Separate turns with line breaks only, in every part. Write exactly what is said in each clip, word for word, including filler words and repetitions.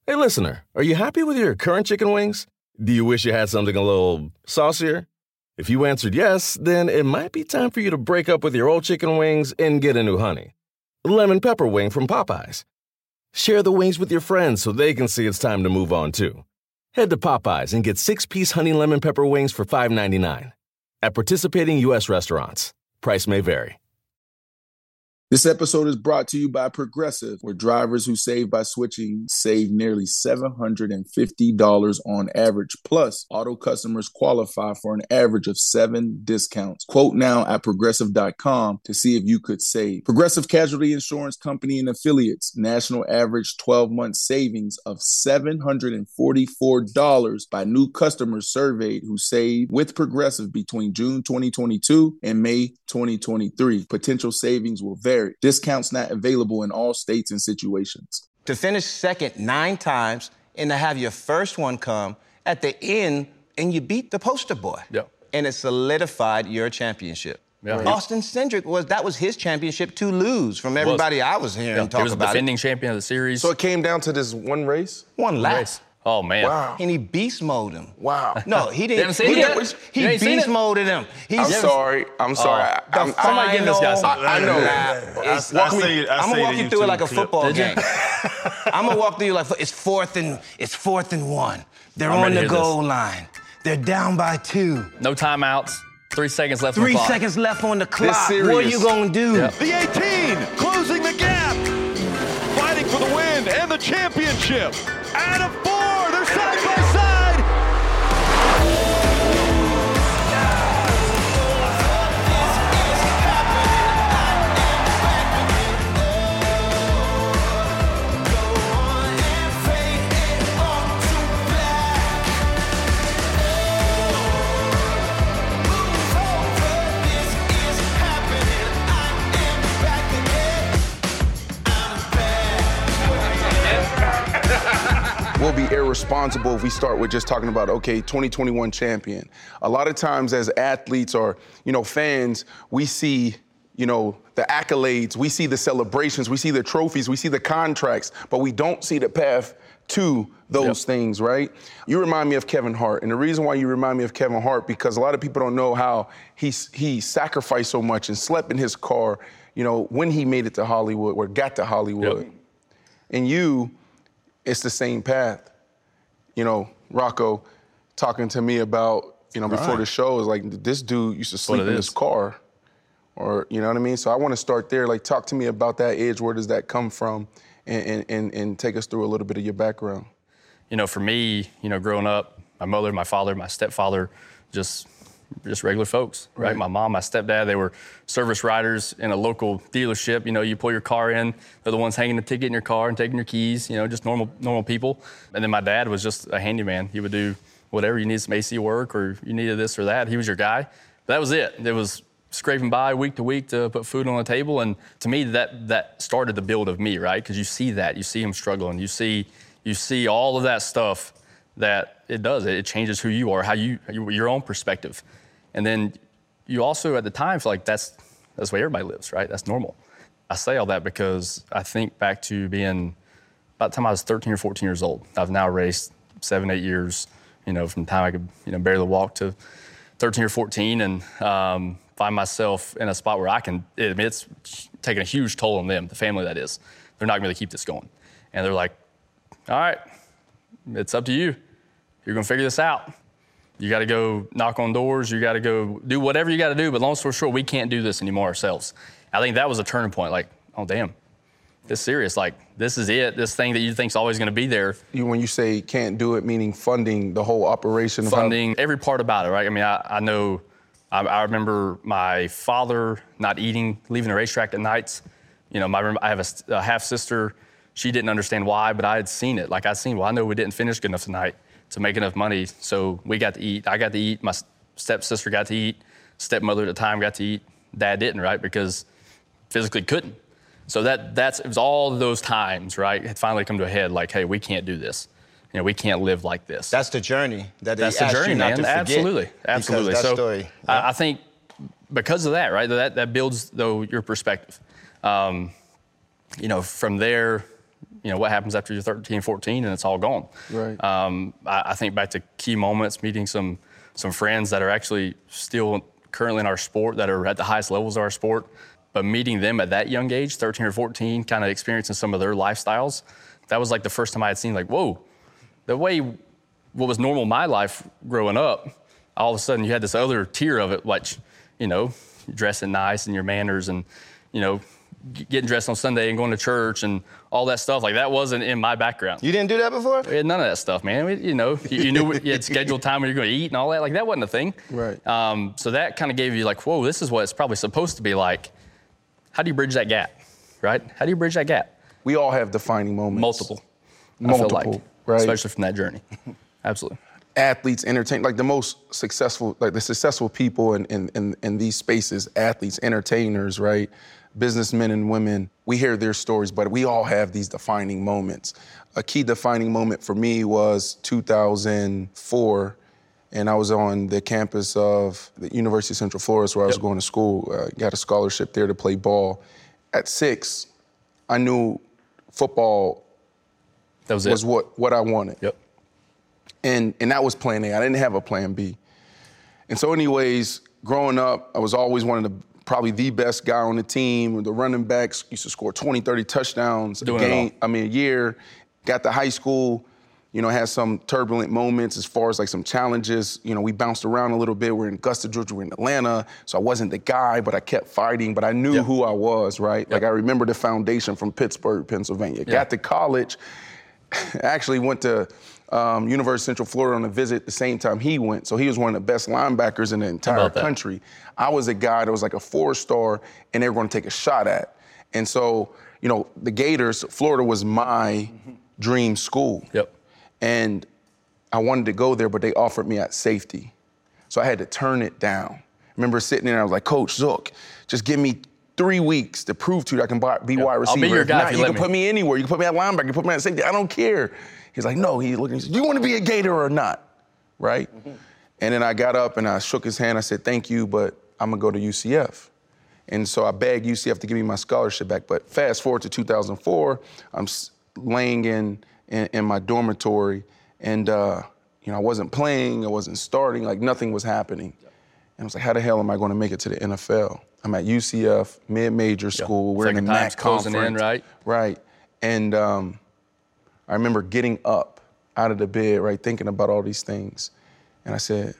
Hey, listener, are you happy with your current chicken wings? Do you wish you had something a little saucier? If you answered yes, then it might be time for you to break up with your old chicken wings and get a new honey. Lemon pepper wing from Popeyes. Share the wings with your friends so they can see it's time to move on, too. Head to Popeyes and get six-piece honey lemon pepper wings for five ninety-nine. At participating U S restaurants. Price may vary.
This episode is brought to you by Progressive, where drivers who save by switching save nearly seven hundred fifty dollars on average. Plus, auto customers qualify for an average of seven discounts. Quote now at progressive dot com to see if you could save. Progressive Casualty Insurance Company and Affiliates. National average twelve-month savings of seven hundred forty-four dollars by new customers surveyed who saved with Progressive between June twenty twenty-two and May twenty twenty-three. Potential savings will vary. Discounts not available in all states and situations.
To finish second nine times and to have your first one come at the end and you beat the poster boy.
Yep.
And it solidified your championship.
Yeah. Right.
Austin Cindric, was that was his championship to lose from everybody I was hearing
yeah.
talk
he was
about
defending
it.
champion of the series.
So it came down to this one race?
One lap.
race. Oh, man.
Wow.
And he beast moded him.
Wow.
No, he didn't.
haven't seen
he
it yet?
didn't-
You
He
ain't seen
beast
it?
moded him. He's
I'm sorry. I'm sorry. I,
The
I'm,
Somebody give this guy some.
I, I know.
I,
I
walk
see
me,
it- I
I'm
see
gonna
the
walk you through it
YouTube
like a
clip.
football
Did you?
game. I'm gonna walk through you like it's fourth and it's fourth and one. They're
I'm
on
ready
the
to hear
goal line. They're down by two.
No timeouts. Three seconds left on
Three
the clock.
seconds left on the clock.
serious.
What are you gonna do?
Yep.
The eighteen, closing the gap. Fighting for the win and the championship. Out of four, they're side by side.
We'll be irresponsible if we start with just talking about, okay, twenty twenty-one champion. A lot of times as athletes or, you know, fans, we see, you know, the accolades, we see the celebrations, we see the trophies, we see the contracts, but we don't see the path to those
Yep.
things, right? You remind me of Kevin Hart. And the reason why you remind me of Kevin Hart, because a lot of people don't know how he, he sacrificed so much and slept in his car, you know, when he made it to Hollywood or got to Hollywood.
Yep.
And you, it's the same path. You know, Rocco talking to me about, you know, before the show is like, this dude used to sleep
it
in
is.
his car. Or, you know what I mean? So I want to start there. Like, talk to me about that edge. Where does that come from? And, and, and, and take us through a little bit of your background.
You know, for me, you know, growing up, my mother, my father, my stepfather, just just regular folks, right?
Right.
My mom, my stepdad, they were service riders in a local dealership. You know, you pull your car in, they're the ones hanging the ticket in your car and taking your keys, you know, just normal normal people. And then my dad was just a handyman. He would do whatever, you needed some A C work or you needed this or that. He was your guy. But that was it. It was scraping by week to week to put food on the table. And to me, that that started the build of me, right? Because you see that, you see him struggling, you see you see all of that stuff that it does. It changes who you are, how you, your own perspective. And then you also, at the time, feel like that's that's the way everybody lives, right? That's normal. I say all that because I think back to being, about the time I was thirteen or fourteen years old. I've now raced seven, eight years, you know, from the time I could, you know, barely walk to thirteen or fourteen, and um, find myself in a spot where I can, I mean, it's taking a huge toll on them, the family that is. They're not going to keep this going. And they're like, all right, it's up to you. You're going to figure this out. You got to go knock on doors. You got to go do whatever you got to do. But long story short, we can't do this anymore ourselves. I think that was a turning point. Like, oh, damn, this is serious. Like, this is it. This thing that you think's always going to be there.
You, when you say can't do it, meaning funding the whole operation? of how-
Funding, every part about it, right? I mean, I, I know, I, I remember my father not eating, leaving the racetrack at nights. You know, my, I have a, a half-sister. She didn't understand why, but I had seen it. Like, I'd seen, well, I know we didn't finish good enough tonight to make enough money, so we got to eat. I got to eat. My stepsister got to eat. Stepmother at the time got to eat. Dad didn't, right? Because physically couldn't. So that that's it was all those times, right? It finally come to a head. Like, hey, we can't do this. You know, we can't live like this.
That's the journey that they
That's the
asked
journey,
you not
man.
to forget.
Absolutely, absolutely.
Because that
so
story,
I, I think because of that, right? That that builds though your perspective. Um, you know, from there, you know, what happens after you're thirteen, fourteen, and it's all gone.
Right.
Um, I, I think back to key moments, meeting some some friends that are actually still currently in our sport, that are at the highest levels of our sport, but meeting them at that young age, thirteen or fourteen, kind of experiencing some of their lifestyles, that was like the first time I had seen, like, whoa, the way what was normal in my life growing up, all of a sudden you had this other tier of it, like, you know, dressing nice and your manners and, you know, getting dressed on Sunday and going to church and all that stuff. Like, that wasn't in my background.
You didn't do that before?
We had none of that stuff, man. We, you know, you, you knew you had scheduled time when you're going to eat and all that. Like, that wasn't a thing.
Right.
Um, so that kind of gave you like, whoa, this is what it's probably supposed to be like. How do you bridge that gap, right? How do you bridge that gap?
We all have defining moments.
Multiple.
Multiple,
I feel like,
right?
Especially from that journey. Absolutely.
Athletes, entertain, like the most successful, like the successful people in, in, in, in these spaces, athletes, entertainers, right? Businessmen and women, we hear their stories, but we all have these defining moments. A key defining moment for me was two thousand four, and I was on the campus of the University of Central Florida, where I was yep. going to school. Uh, got a scholarship there to play ball. At six, I knew football
that was,
was
it.
what, what I wanted.
Yep.
And, and that was plan A. I didn't have a plan B. And so anyways, growing up, I was always one of the probably the best guy on the team. The running backs used to score twenty, thirty touchdowns
Doing
a game,
it all.
I mean, a year. Got to high school, you know, had some turbulent moments as far as like some challenges. You know, we bounced around a little bit. We're in Augusta, Georgia, we're in Atlanta. So I wasn't the guy, but I kept fighting, but I knew
yep.
who I was, right?
Yep.
Like I remember the foundation from Pittsburgh, Pennsylvania.
Yep.
Got to college, actually went to Um, University of Central Florida on a visit at the same time he went. So he was one of the best linebackers in the entire country. I was a guy that was like a four-star, and they were going to take a shot at. And so, you know, the Gators, Florida was my mm-hmm. dream school.
Yep.
And I wanted to go there, but they offered me at safety. So I had to turn it down. I remember sitting there, and I was like, Coach Zook, just give me three weeks to prove to you that I can be
yep.
wide receiver.
I'll be your
If
guy
not,
if you,
you
let
can
me.
put me anywhere. You can put me at linebacker, you can put me at safety. I don't care. He's like, no. He looked at me and said, do you want to be a Gator or not? Right? Mm-hmm. And then I got up and I shook his hand. I said, thank you, but I'm going to go to U C F. And so I begged U C F to give me my scholarship back. But fast forward to two thousand four, I'm laying in, in, in my dormitory, and uh, you know, I wasn't playing, I wasn't starting, like nothing was happening. And I was like, how the hell am I going to make it to the N F L? I'm at U C F, mid-major school.
Yep.
We're
Second
in the M A C
closing
conference.
in, right?
Right. And um, I remember getting up out of the bed, right, thinking about all these things. And I said,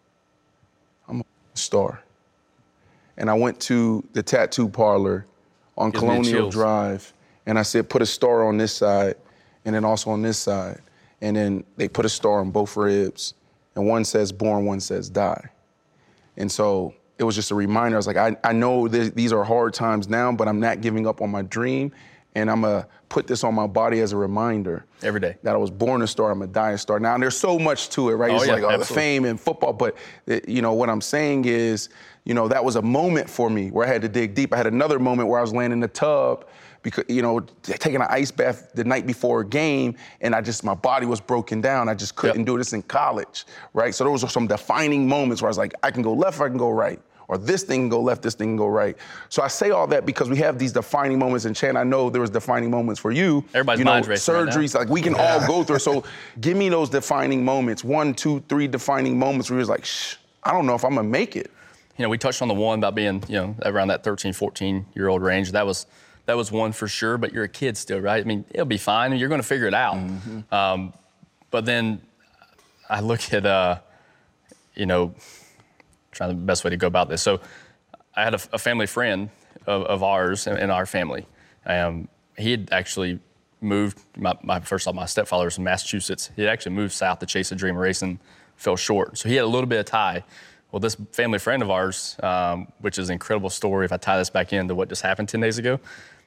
I'm a star. And I went to the tattoo parlor on
Gives me
Colonial
chills.
Drive, and I said, put a star on this side, and then also on this side. And then they put a star on both ribs, and one says born, one says die. And so it was just a reminder. I was like, I, I know th- these are hard times now, but I'm not giving up on my dream, and I'm gonna put this on my body as a reminder.
Every day.
That I was born a star, I'm gonna die a star. Now, there's so much to it, right?
Oh,
it's
yeah,
like oh, the
absolutely.
fame and football, but it, you know, what I'm saying is, you know, that was a moment for me where I had to dig deep. I had another moment where I was laying in the tub, because, you know, taking an ice bath the night before a game, and I just, my body was broken down. I just couldn't
Yep.
do this in college, right? So those are some defining moments where I was like, I can go left, or I can go right. Or this thing can go left, this thing can go right. So I say all that because we have these defining moments, and Chan, I know there was defining moments for you.
Everybody's
you know,
mind's racing right now.
surgeries, like we can all go through. So give me those defining moments, one, two, three defining moments where you're like, shh, I don't know if I'm gonna make it.
You know, we touched on the one about being, you know, around that thirteen, fourteen-year-old range. That was that was one for sure, but you're a kid still, right? I mean, it'll be fine, and you're going to figure it out. Mm-hmm. Um, but then I look at, uh, you know, trying the best way to go about this. So I had a, a family friend of, of ours in, in our family. Um, he had actually moved, my, my first off, my stepfather was from Massachusetts. He had actually moved south to chase a dream of racing, fell short. So he had a little bit of tie. Well, this family friend of ours, um, which is an incredible story, if I tie this back into what just happened ten days ago,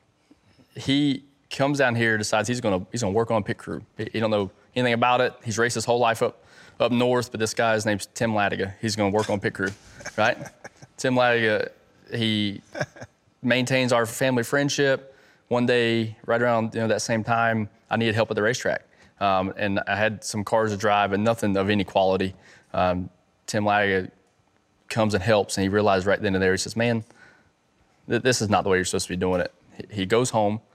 he comes down here, decides he's gonna he's gonna work on pit crew. He, he don't know anything about it. He's raced his whole life up up north, but this guy's name's Tim Latiga. He's gonna work on pit crew, right? Tim Latiga, he maintains our family friendship. One day, right around you know that same time, I needed help at the racetrack, um, and I had some cars to drive, but nothing of any quality. Um, Tim Latiga comes and helps, and he realized right then and there, he says, man, th- this is not the way you're supposed to be doing it. He goes home,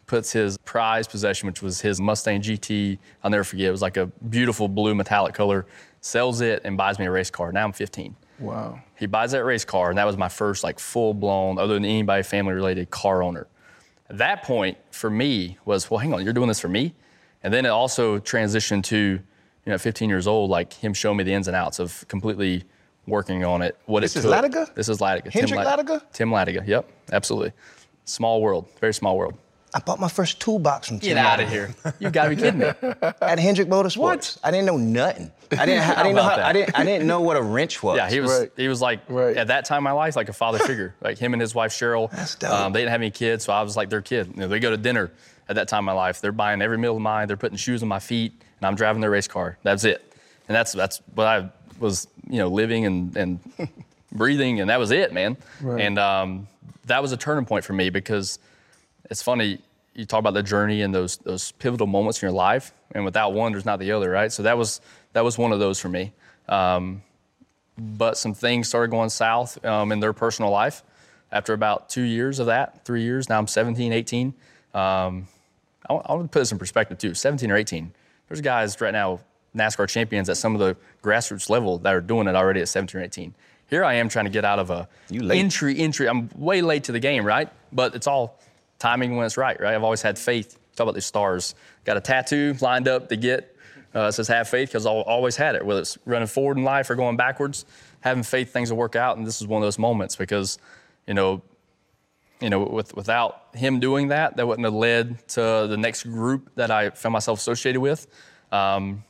puts his prized possession, which was his Mustang G T, I'll never forget, it was like a beautiful blue metallic color, sells it and buys me a race car. Now I'm fifteen.
Wow.
He buys that race car, and that was my first like full-blown, other than anybody family-related, car owner. At that point, for me, was, well, hang on, you're doing this for me? And then it also transitioned to, you know, at fifteen years old, like him showing me the ins and outs of completely working on it. What
This
it
is
took.
Latiga?
This is Latiga.
Hendrick
Tim Lat-
Latiga?
Tim Latiga, yep, absolutely. Small world, very small world.
I bought my first toolbox from Tim
Get out of
Latiga.
here. You gotta be kidding me.
At Hendrick Motorsports.
What?
I didn't know nothing. I didn't. I didn't know.
about
How,
that?
I didn't. I didn't know what a wrench was.
Yeah, he was
Right.
he was like,
Right.
at that time in my life, like a father figure. Like him and his wife, Cheryl.
That's dope.
Um, they didn't have any kids, so I was like their kid. You know, they go to dinner at that time in my life. They're buying every meal of mine. They're putting shoes on my feet, and I'm driving their race car. That's it. And that's that's what I was, you know, living and, and breathing, and that was it, man.
Right.
And um, that was a turning point for me because it's funny, you talk about the journey and those those pivotal moments in your life, and without one, there's not the other, right? So that was that was one of those for me. Um, but some things started going south um, in their personal life. After about two years of that, three years, now I'm seventeen, eighteen. Um, I, I want to put this in perspective too, seventeen or eighteen. There's guys right now, NASCAR champions at some of the grassroots level that are doing it already at seventeen or eighteen. Here I am trying to get out of a
You late.
entry, entry. I'm way late to the game, right? But it's all timing when it's right, right? I've always had faith. Talk about these stars. Got a tattoo lined up to get. Uh, it says have faith because I've always had it, whether it's running forward in life or going backwards, having faith things will work out. And this is one of those moments because, you know, you know, with, without him doing that, that wouldn't have led to the next group that I found myself associated with. Um,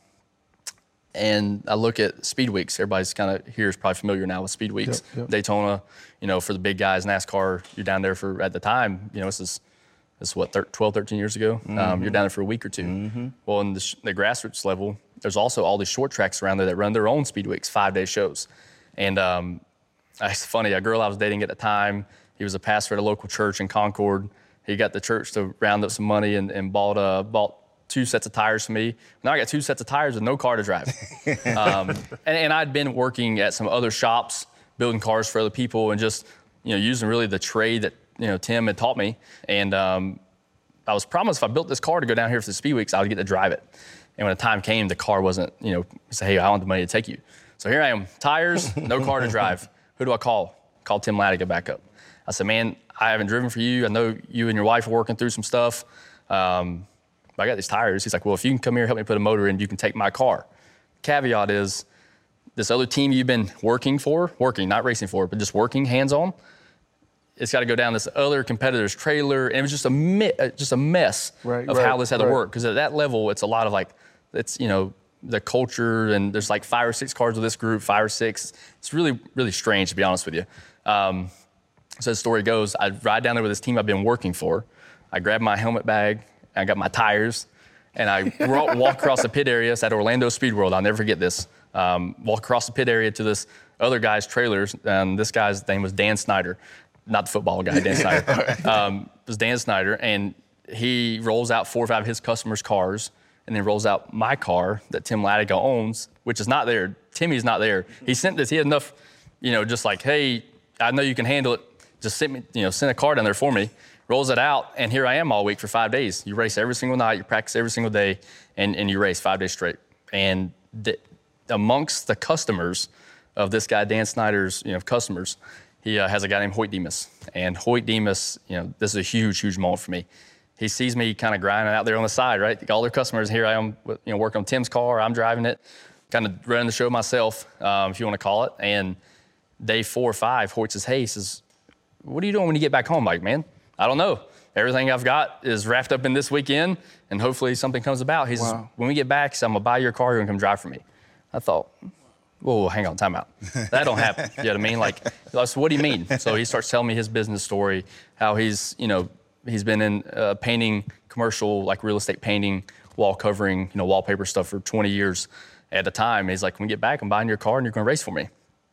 and I look at Speed Weeks. Everybody's kind of here is probably familiar now with Speed Weeks.
Yep, yep.
Daytona, you know, for the big guys, NASCAR, you're down there for, at the time, you know, this is, this is what, twelve, thirteen years ago? Mm-hmm. Um, you're down there for a week or two. Mm-hmm. Well, in the, sh- the grassroots level, there's also all these short tracks around there that run their own Speed Weeks, five-day shows. And um, it's funny, a girl I was dating at the time, he was a pastor at a local church in Concord. He got the church to round up some money and, and bought uh, bought two sets of tires for me. Now I got two sets of tires with no car to drive. um, and, and I'd been working at some other shops, building cars for other people, and just, you know, using really the trade that, you know, Tim had taught me. And um, I was promised if I built this car to go down here for the Speed Weeks, I would get to drive it. And when the time came, the car wasn't, you know, he said, hey, I want the money to take you. So here I am, tires, no car to drive. Who do I call? Call Tim Latiga back up. I said, man, I haven't driven for you. I know you and your wife are working through some stuff. Um, I got these tires. He's like, well, if you can come here, help me put a motor in, you can take my car. Caveat is, this other team you've been working for, working, not racing for, but just working hands-on, it's got to go down this other competitor's trailer, and it was just a me- just a mess
Right,
of
right,
how this had to
right.
work. Because at that level, it's a lot of like, it's, you know, the culture, and there's like five or six cars with this group, five or six. It's really, really strange, to be honest with you. Um, so the story goes, I ride down there with this team I've been working for. I grab my helmet bag, I got my tires, and I ro- walk across the pit area. It's at Orlando Speed World. I'll never forget this. Um, walk across the pit area to this other guy's trailers. Um, this guy's name was Dan Snyder, not the football guy, Dan Snyder. Um, it was Dan Snyder, and he rolls out four or five of his customers' cars, and then rolls out my car that Tim Latiga owns, which is not there. Timmy's not there. He sent this. He had enough, you know, just like, hey, I know you can handle it. Just send me, you know, send a car down there for me. Rolls it out, and here I am all week for five days. You race every single night, you practice every single day, and, and you race five days straight. And the, amongst the customers of this guy, Dan Snyder's, you know, customers, he uh, has a guy named Hoyt Demas. And Hoyt Demas, you know, this is a huge, huge moment for me. He sees me kind of grinding out there on the side, right? All their customers, here I am, you know, working on Tim's car, I'm driving it, kind of running the show myself, um, if you want to call it. And day four or five, Hoyt says, hey, he says, what are you doing when you get back home, Mike, man? I don't know. Everything I've got is wrapped up in this weekend, and hopefully something comes about. He says,
Wow.
when we get back, he said, I'm going to buy your car, you're going to come drive for me. I thought, whoa, hang on, time out. That don't happen. You know what I mean? Like, I said, what do you mean? So he starts telling me his business story, how he's, you know, he's been in uh, painting, commercial, like real estate painting, wall covering, you know, wallpaper stuff for twenty years at a time. He's like, when we get back, I'm buying your car, and you're going to race for me.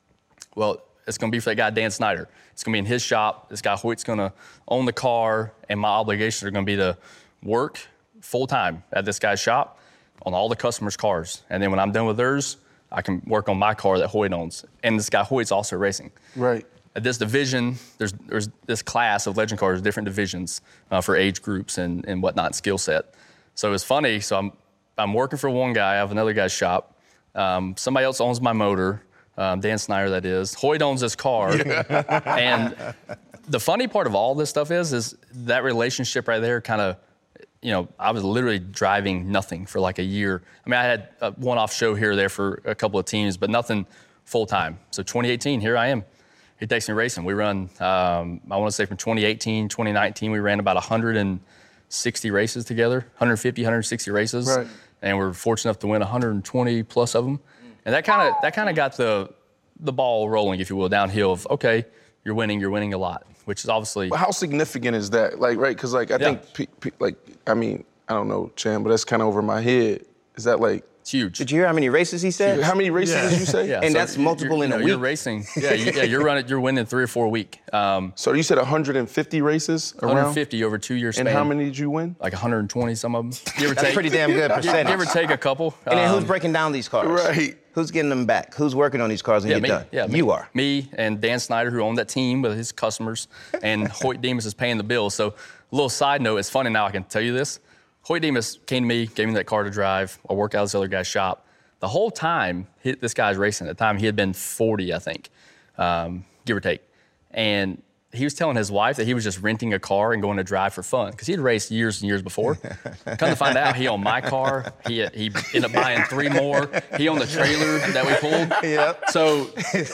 Well, it's going to be for that guy, Dan Snyder. It's going to be in his shop. This guy, Hoyt's going to own the car, and my obligations are going to be to work full-time at this guy's shop on all the customers' cars. And then when I'm done with theirs, I can work on my car that Hoyt owns. And this guy, Hoyt's also racing.
Right.
at this division, there's there's this class of legend cars, different divisions uh, for age groups and, and whatnot, skill set. So it's funny. So I'm I'm working for one guy. I have another guy's shop. Um, somebody else owns my motor. Um, Dan Snyder, that is. Hoyt owns this car. Yeah. And the funny part of all this stuff is, is that relationship right there kind of, you know, I was literally driving nothing for like a year. I mean, I had a one-off show here or there for a couple of teams, but nothing full-time. So twenty eighteen, here I am. He takes me racing. We run, um, I want to say from twenty eighteen, twenty nineteen, we ran about one hundred sixty races together, one hundred fifty, one hundred sixty races.
Right.
And we're fortunate enough to win one hundred twenty plus of them. And that kind of that kind of got the the ball rolling, if you will, downhill of, okay, you're winning, you're winning a lot, which is obviously...
But how significant is that? Like, right, because, like, I
Yeah.
think, pe- pe- like, I mean, I don't know, Chan, but that's kind of over my head. Is that, like...
It's huge.
Did you hear how many races he said?
How many races
Yeah.
did you say?
Yeah,
And
so
that's
you're-
multiple
you're,
in a
you know,
week.
You're racing. Yeah, you, yeah, you're running. You're winning three or four a week. Um,
So you said one hundred fifty races around?
one hundred fifty over two years.
And how many did you win?
Like one hundred twenty, some of them. Give or
That's
take.
pretty damn good percentage.
Give or take a couple.
And then who's
Um,
breaking down these cars?
Right.
Who's getting them back? Who's working on these cars when
Yeah,
you
me.
get done?
Yeah, me.
You are.
Me and Dan Snyder, who owned that team with his customers, and Hoyt Demas is paying the bill. So, a little side note, it's funny now I can tell you this. Hoyt Demas came to me, gave me that car to drive. I work out at this other guy's shop. The whole time, he, this guy's racing. At the time, he had been forty, I think, um, give or take. And he was telling his wife that he was just renting a car and going to drive for fun because he had raced years and years before. Come to find out, he owned my car. He he ended up buying three more. He owned the trailer that we pulled.
Yep.
So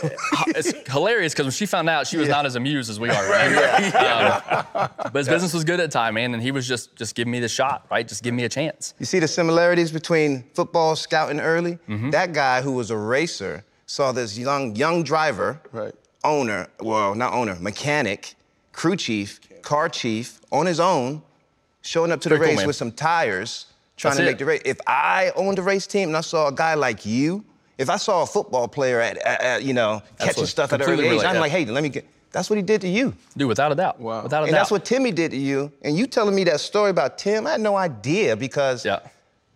it's hilarious because when she found out, she was not as amused as we are. Right? Um, but his business was good at the time, man, and he was just just giving me the shot, right? Just give me a chance.
You see the similarities between football scouting early?
Mm-hmm.
That guy who was a racer saw this young young driver,
Right.
owner, well, not owner, mechanic, crew chief, car chief, on his own, showing up to the
Very cool,
race
man.
with some tires, trying
That's
to
it.
make the race. If I owned a race team and I saw a guy like you, if I saw a football player at, at, at you know, catching
Absolutely.
stuff at an
Completely
early age,
relate,
I'm
yeah.
like, hey, let me get. That's what he did to you.
Dude, without a doubt.
Wow.
Without a
And
doubt.
that's what Timmy did to you. And you telling me that story about Tim, I had no idea because
Yeah.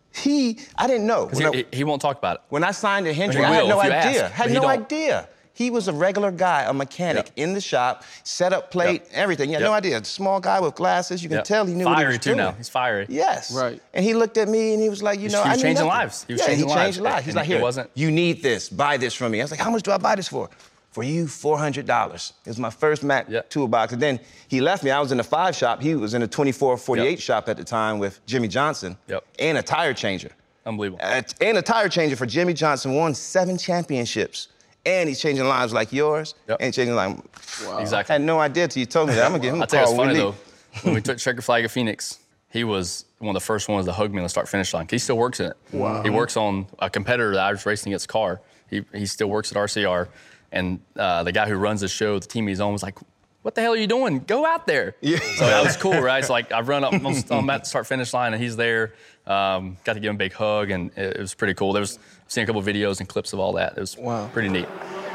he, I didn't know.
Because
When
he,
I-
he, he won't talk about it.
When I signed to Hendrick,
He
I had
will
no
if you
idea.
ask,
had
but he
no
don't.
idea. He was a regular guy, a mechanic
Yep.
in the shop, set up plate,
Yep.
everything. You had
Yep.
no idea. Small guy with glasses. You can
Yep.
tell he knew
fiery
what he was
too
doing.
now. He's fiery.
Yes.
Right.
And he looked at me and he was like, you
He's-
know,
he
I
was
knew
changing
nothing.
lives. He was
yeah,
changing
he changed
lives.
lives. He's
And
like,
it
here,
wasn't-
you need this. Buy this from me. I was like, how much do I buy this for? For you, four hundred dollars. It was my first Mac
Yep.
toolbox. And then he left me. I was in the five shop. He was in the twenty-four forty-eight
Yep.
shop at the time with Jimmy Johnson.
Yep.
And a tire changer.
Unbelievable.
At- and a tire changer for Jimmy Johnson, won seven championships. And he's changing lives like yours.
Yep.
And changing lives. I
Exactly.
had no idea till you told me that. I'm gonna give him a
I'll tell you
call.
what's
when
funny
we
though.
leave.
When we took checker flag at Phoenix, he was one of the first ones to hug me on the start finish line. He still works in it. Wow. He works on a competitor that I was racing against car. He he still works at R C R, and uh, the guy who runs the show, the team he's on, was like, "What the hell are you doing? Go out there!"
Yeah.
So that was cool, right? It's like I run up, I'm, I'm at the start finish line, and he's there. Um, got to give him a big hug, and it, it was pretty cool. There was I've seen a couple videos and clips of all that. It was
Wow.
pretty neat.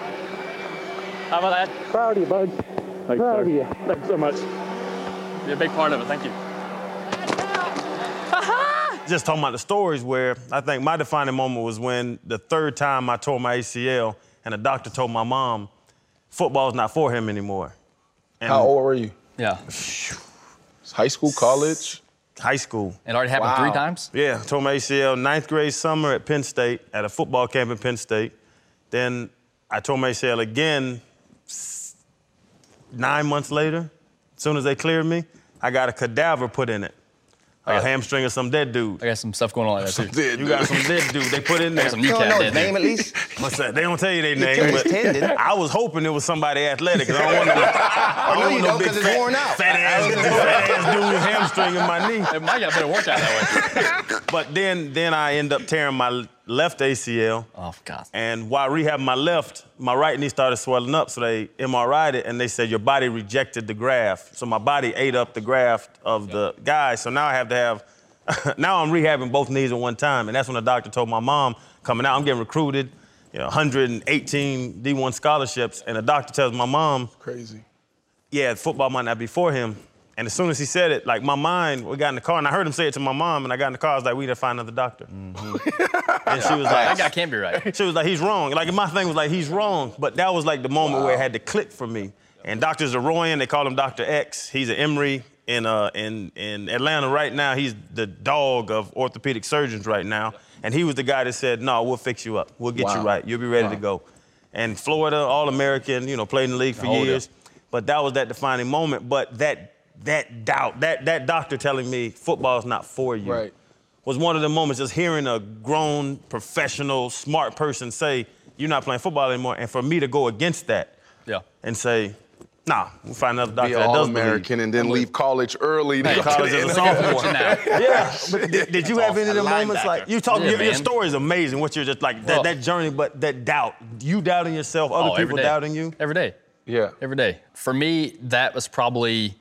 How about that?
Proud of you, bud.
Thanks,
Proud of
sir.
you.
Thanks so much.
You're a big part of it. Thank you.
Just talking about the stories where I think my defining moment was when the third time I tore my A C L and the doctor told my mom, football's not for him anymore. And
How old were you?
Yeah.
High school, college?
High school.
It already happened
Wow.
three times?
Yeah, tore my A C L ninth grade summer at Penn State, at a football camp in Penn State. Then I tore my A C L again s- nine months later. As soon as they cleared me, I got a cadaver put in it. A
got-
hamstring of some dead dude.
I got some stuff going on like that too.
You got some dead dude. They put in there.
Some
You don't
kneecap
know
dead
his name
dude.
at least?
What's that? They don't tell you their name,
tell
but
his tendon.
I was hoping it was somebody athletic, because I don't want no, I
Oh, no,
don't
you
want
don't,
no big
'cause it's
fat,
worn out.
fat ass, fat ass dude with hamstring in my knee.
It might get a better workout that way.
But then, then I end up tearing my left A C L.
Oh, God.
And while rehabbing my left, my right knee started swelling up, so they M R I'd it, and they said your body rejected the graft. So my body ate up the graft of the guy, so now I have to have, now I'm rehabbing both knees at one time, and that's when the doctor told my mom, coming out, I'm getting recruited, you know, one hundred eighteen D one scholarships, and the doctor tells my mom,
Crazy.
yeah, football might not be for him, And as soon as he said it, like my mind, we got in the car, and I heard him say it to my mom, and I got in the car, I was like, we need to find another doctor. Mm-hmm. And she was like,
that guy can't be right.
She was like, he's wrong. Like my thing was like, he's wrong. But that was like the moment wow. where it had to click for me. And Doctor Zaroyan, they call him Doctor X. He's at Emory in uh in in Atlanta right now. He's the dog of orthopedic surgeons right now. And he was the guy that said, no, we'll fix you up. We'll get wow. you right. You'll be ready wow. to go. And Florida, All-American, you know, played in the league for Hold years. Up. But that was that defining moment. But that that doubt, that that doctor telling me football's not for you
right.
was one of the moments just hearing a grown, professional, smart person say, you're not playing football anymore. And for me to go against that
yeah.
and say, nah, we'll find another doctor
be
that does
All-American and then leave college early.
Hey, college as a sophomore. Yeah, but did, did you have any of the moments like you talk? Yeah, your, your story is amazing. What you're just like that, well, that journey, but that doubt, you doubting yourself, other
oh,
people doubting you
every day.
Yeah,
every day. For me, that was probably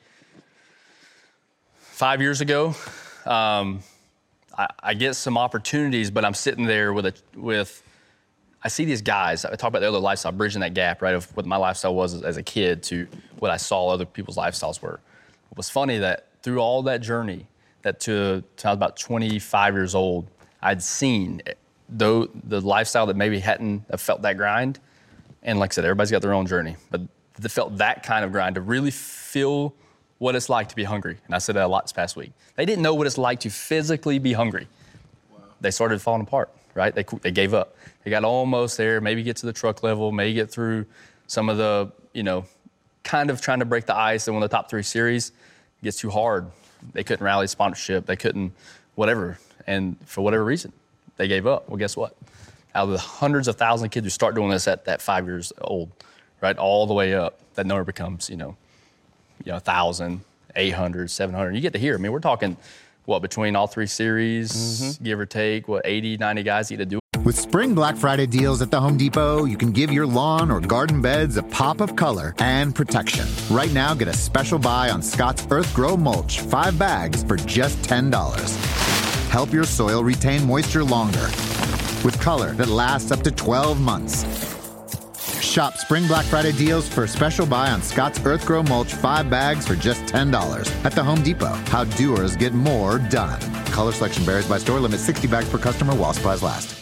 five years ago. Um, I, I get some opportunities, but I'm sitting there with a with. I see these guys, I talk about the other lifestyle, bridging that gap, right, of what my lifestyle was as, as a kid to what I saw other people's lifestyles were. It was funny that through all that journey, that to, to I was about twenty-five years old, I'd seen though the lifestyle that maybe hadn't felt that grind. And like I said, everybody's got their own journey, but they felt that kind of grind to really feel what it's like to be hungry. And I said that a lot this past week. They didn't know what it's like to physically be hungry. Wow. They started falling apart, right? They they gave up. They got almost there, maybe get to the truck level, maybe get through some of the, you know, kind of trying to break the ice in one of the top three series. It gets too hard. They couldn't rally sponsorship. They couldn't whatever. And for whatever reason, they gave up. Well, guess what? Out of the hundreds of thousands of kids who start doing this at that five years old, right, all the way up, that number becomes, you know, you know, one thousand, eight hundred, seven hundred. You get to hear. I mean, we're talking, what, between all three series, mm-hmm. give or take, what, eighty, ninety guys get to do it.
With Spring Black Friday deals at the Home Depot, you can give your lawn or garden beds a pop of color and protection. Right now, get a special buy on Scott's Earth Grow Mulch, five bags for just ten dollars. Help your soil retain moisture longer with color that lasts up to twelve months. Shop Spring Black Friday deals for a special buy on Scott's Earth Grow Mulch, five bags for just ten dollars at the Home Depot. How doers get more done. Color selection varies by store. Limit sixty bags per customer while supplies last.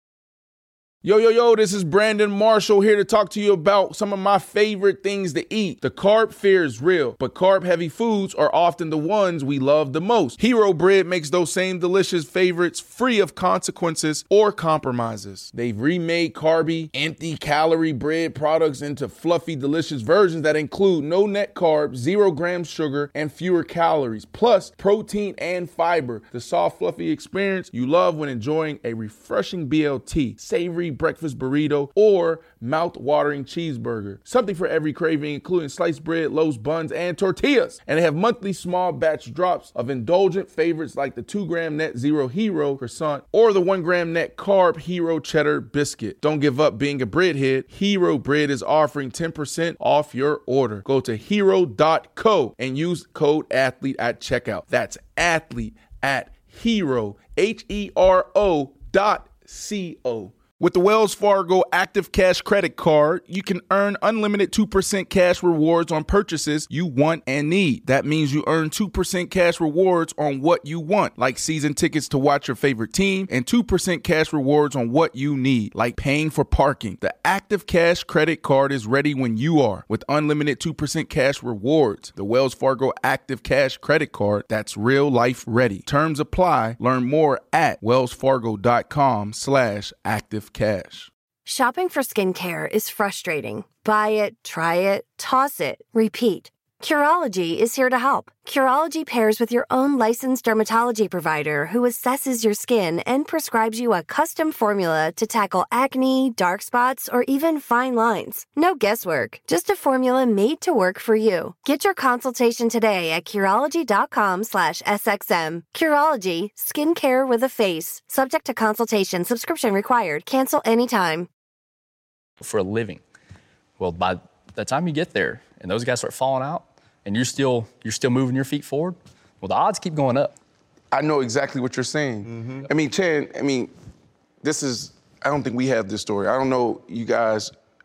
Yo, yo, yo, this is Brandon Marshall here to talk to you about some of my favorite things to eat. The carb fear is real, but carb-heavy foods are often the ones we love the most. Hero Bread makes those same delicious favorites free of consequences or compromises. They've remade carby, empty-calorie bread products into fluffy, delicious versions that include no net carbs, zero grams sugar, and fewer calories, plus protein and fiber. The soft, fluffy experience you love when enjoying a refreshing B L T, savory breakfast burrito, or mouth-watering cheeseburger. Something for every craving, including sliced bread, loaves, buns, and tortillas. And they have monthly small batch drops of indulgent favorites like the two gram net zero Hero croissant or the one gram net carb Hero cheddar biscuit. Don't give up being a breadhead. Hero Bread is offering ten percent off your order. Go to hero dot co and use code ATHLETE at checkout. That's athlete at hero, H E R O dot C O. With the Wells Fargo Active Cash Credit Card, you can earn unlimited two percent cash rewards on purchases you want and need. That means you earn two percent cash rewards on what you want, like season tickets to watch your favorite team, and two percent cash rewards on what you need, like paying for parking. The Active Cash Credit Card is ready when you are, with unlimited two percent cash rewards. The Wells Fargo Active Cash Credit Card, that's real life ready. Terms apply. Learn more at wellsfargo.com slash active cash.
Shopping for skincare is frustrating. Buy it, try it, toss it, repeat. Curology is here to help. Curology pairs with your own licensed dermatology provider who assesses your skin and prescribes you a custom formula to tackle acne, dark spots, or even fine lines. No guesswork, just a formula made to work for you. Get your consultation today at Curology.com slash SXM. Curology, skincare with a face. Subject to consultation, subscription required. Cancel anytime.
For a living. Well, by the time you get there and those guys start falling out and you're still you're still moving your feet forward, well, the odds keep going up.
I know exactly what you're saying. Mm-hmm. I mean, Chan, I mean, this is, I don't think we have this story. I don't know you guys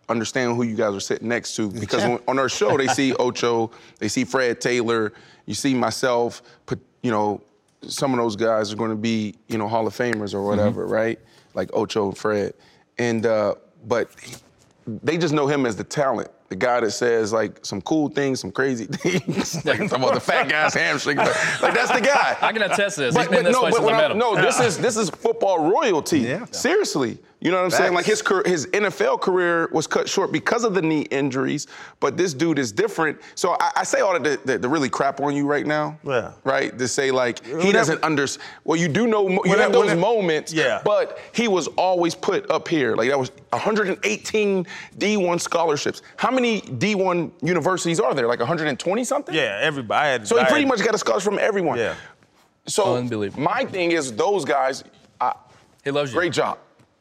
understand who you guys are sitting next to because on, on our show they see Ocho, they see Fred Taylor, you see myself, but you know, some of those guys are going to be, you know, Hall of Famers or whatever, mm-hmm. right? Like Ocho and Fred. And, uh, but they just know him as the talent, the guy that says like some cool things, some crazy things. Like some of the fat guy's hamstring. Like that's the guy.
I can attest to this.
But,
He's been
but
this
no,
way
but
since I met
I,
him.
no, this is this is football royalty.
Yeah.
Seriously. You know what I'm
Facts.
saying? Like his his N F L career was cut short because of the knee injuries, but this dude is different. So I, I say all that to, to really crap on you right now.
Yeah.
Right? To say like he
Whenever,
doesn't understand. Well, you do know you
whenever,
have those
whenever,
moments.
Yeah.
But he was always put up here. Like that was one hundred eighteen D one scholarships. How many D one universities are there? Like one hundred twenty something?
Yeah, everybody. I had,
so he
I
pretty
had,
much got a scholarship from everyone.
Yeah.
So
Unbelievable.
my thing is those guys. I,
he loves you.
Great job.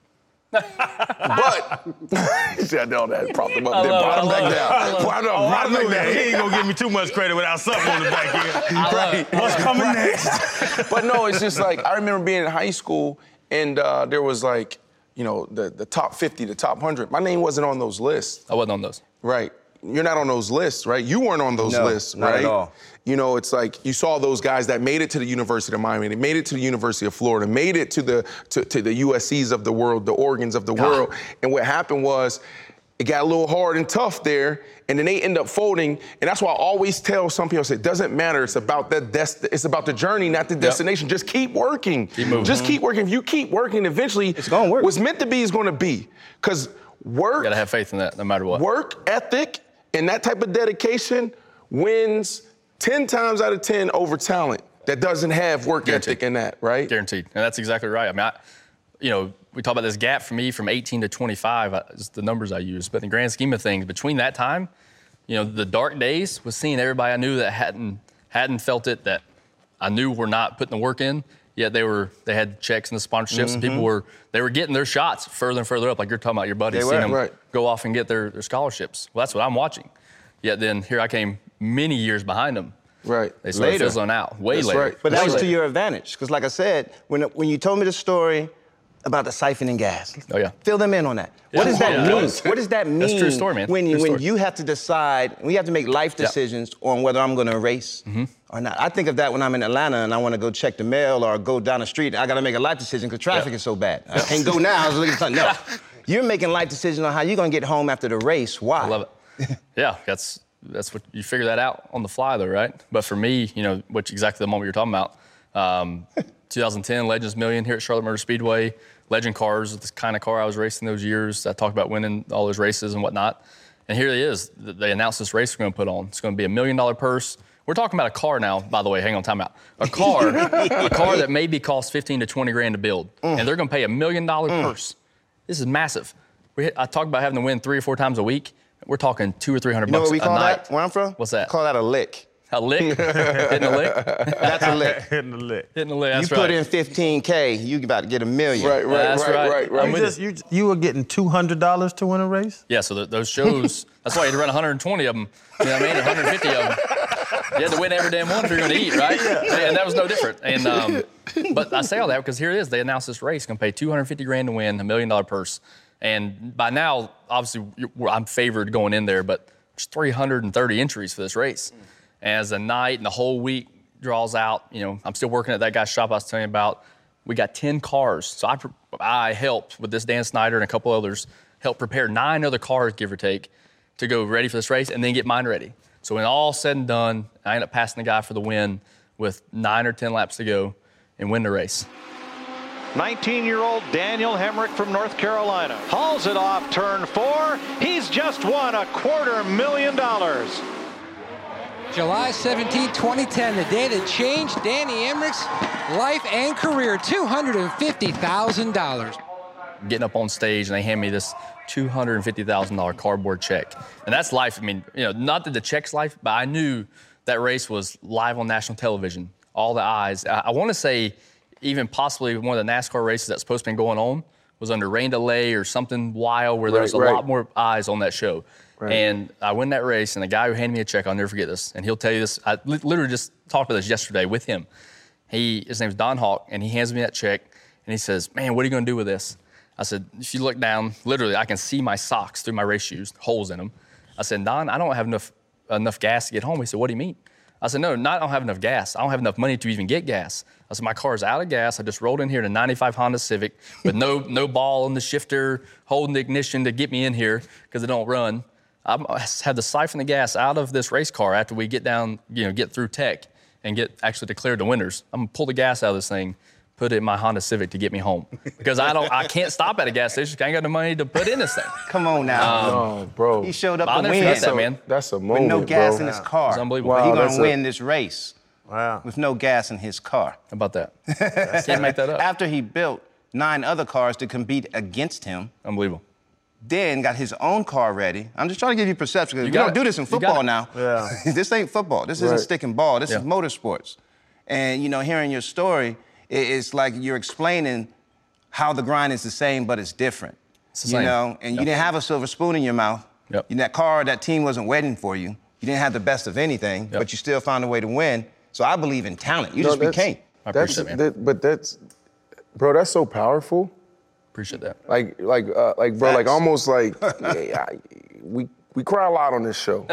But see, I know that propped him up.
I
Then
love,
brought him
I
back
love,
down.
I love.
Brought him,
Oh,
brought
I
him
knew
back
that.
down.
He ain't gonna give me too much credit without something on the back end.
I
Right.
love,
What's coming next?
But no, it's just like I remember being in high school and uh, there was like, you know, the, the top fifty, the top one hundred. My name wasn't on those lists.
I wasn't on those.
Right. You're not on those lists, right? You weren't on those
No,
lists,
not
right?
at all.
You know, it's like you saw those guys that made it to the University of Miami, they made it to the University of Florida, made it to the to, to the U S Cs of the world, the Oregons of the
God.
world. And what happened was it got a little hard and tough there, and then they end up folding. And that's why I always tell some people, I say, it doesn't matter. It's about the dest- it's about the journey, not the destination. Yep. Just keep working.
Keep moving.
Just keep working. If you keep working, eventually
it's gonna work.
What's meant to be is gonna be. Because work.
You gotta have faith in that, no matter what.
Work ethic and that type of dedication wins ten times out of ten over talent that doesn't have work
Guaranteed.
ethic in that, right?
Guaranteed. And that's exactly right. I mean, I, you know, we talk about this gap for me from eighteen to twenty-five, is the numbers I use. But in the grand scheme of things, between that time, you know, the dark days was seeing everybody I knew that hadn't hadn't felt it, that I knew were not putting the work in, yet they were they had checks and the sponsorships, mm-hmm. and people were they were getting their shots further and further up, like you're talking about your buddies,
They
seeing
were,
them
right.
go off and get their, their scholarships. Well, that's what I'm watching. Yet then here I came many years behind them.
Right.
They started
Later.
fizzling out, way
That's
later.
right.
But that
Way
was
later.
to your advantage, because like I said, when when you told me the story about the siphoning gas,
Oh, yeah.
fill them in on that. What
Yeah.
does that
Yeah.
mean?
That's-
What does that mean?
that's a true story, man.
When
True
when
story.
you have to decide, when you have to make life
Yeah.
decisions on whether I'm going to race
Mm-hmm.
or not. I think of that when I'm in Atlanta and I want to go check the mail or go down the street. I got to make a life decision because traffic
Yeah.
is so bad. I can't go now. I was looking at something. No, you're making life decisions on how you're going to get home after the race. Why?
I love it. Yeah, that's that's what you figure that out on the fly, though, right? But for me, you know, which exactly the moment you're talking about. Um, twenty ten Legends Million here at Charlotte Motor Speedway. Legend cars, the kind of car I was racing those years. I talked about winning all those races and whatnot. And here it is. They announced this race we're going to put on. It's going to be a million dollar purse. We're talking about a car now, by the way. Hang on, time out. A car, a car that maybe costs fifteen to twenty grand to build, mm. and they're going to pay a million dollar
mm.
purse. This is massive. We, I talked about having to win three or four times a week. We're talking two or three hundred
You know
bucks
what we
a
call
night.
that? Where I'm from?
What's that?
Call that a lick.
A lick? Hitting a lick?
That's a lick.
Hitting the lick.
Hitting a lick. That's
you
right.
put in fifteen K, you about to get a million.
Right, right,
That's
right,
right.
right, right.
You, just, you, you were getting two hundred dollars to win a race?
Yeah, so the, those shows, that's why you had to run one hundred twenty of them, you know what I mean, one hundred fifty of them. You had to win every damn one if you're going to eat, right? Yeah. And that was no different. And um, But I say all that because here it is. They announced this race, going to pay two hundred fifty grand to win, a million dollar purse. And by now, obviously, I'm favored going in there, but there's three hundred thirty entries for this race. And as the night and the whole week draws out, you know, I'm still working at that guy's shop I was telling you about. We got ten cars. So I, I helped with this Dan Snyder and a couple others, helped prepare nine other cars, give or take, to go ready for this race and then get mine ready. So when all said and done, I ended up passing the guy for the win with nine or ten laps to go and win the race.
nineteen-year-old Daniel Hemrick from North Carolina hauls it off turn four. He's just won a quarter million dollars.
July seventeenth, twenty ten, the day that changed Danny Hemrick's life and career, two hundred fifty thousand dollars.
Getting up on stage and they hand me this two hundred fifty thousand dollars cardboard check. And that's life. I mean, you know, not that the check's life, but I knew that race was live on national television. All the eyes. I, I want to say even possibly one of the NASCAR races that's supposed to be going on was under rain delay or something wild where there was
Right,
a
right.
lot more eyes on that show. Right. And I win that race, and the guy who handed me a check, I'll never forget this, and he'll tell you this. I li- literally just talked about this yesterday with him. He, his name's Don Hawk, and he hands me that check, and he says, man, what are you going to do with this? I said, if you look down, literally, I can see my socks through my race shoes, holes in them. I said, Don, I don't have enough enough gas to get home. He said, what do you mean? I said, no, not I don't have enough gas. I don't have enough money to even get gas. I said, my car's out of gas. I just rolled in here in a ninety-five Honda Civic with no no ball in the shifter, holding the ignition to get me in here because it don't run. I had to siphon the gas out of this race car after we get down, you know, get through tech and get actually declared the winners. I'm gonna pull the gas out of this thing, put it in my Honda Civic to get me home because I don't, I can't stop at a gas station. I ain't got the money to put in this thing.
Come on now,
um,
oh, bro.
He showed up
I'll
to
never
win.
forget that, man.
That's a moment,
with no gas
bro.
in his car.
It's unbelievable.
But
Wow,
he gonna
that's a-
win this race.
Wow.
With no gas in his car.
How about that? Can't make that up.
After he built nine other cars to compete against him.
Unbelievable.
Then got his own car ready. I'm just trying to give you perception because we
got
don't
it.
do this in
You got
football
it.
now.
Yeah.
This ain't football. This
Right.
isn't stick and ball. This
Yeah.
is motorsports. And you know, hearing your story, it- it's like you're explaining how the grind is the same, but it's different.
It's the
you
same.
know, and
Yep.
you didn't have a silver spoon in your mouth.
Yep.
In that car, that team wasn't waiting for you. You didn't have the best of anything,
Yep.
but you still found a way to win. So I believe in talent. You
No,
just
that's-
became.
I
That's,
appreciate it, man.
that, but that's, bro, that's so powerful.
Appreciate that.
Like, like, uh, like, bro, like
Facts.
almost like yeah, I, we we cry a lot on this show.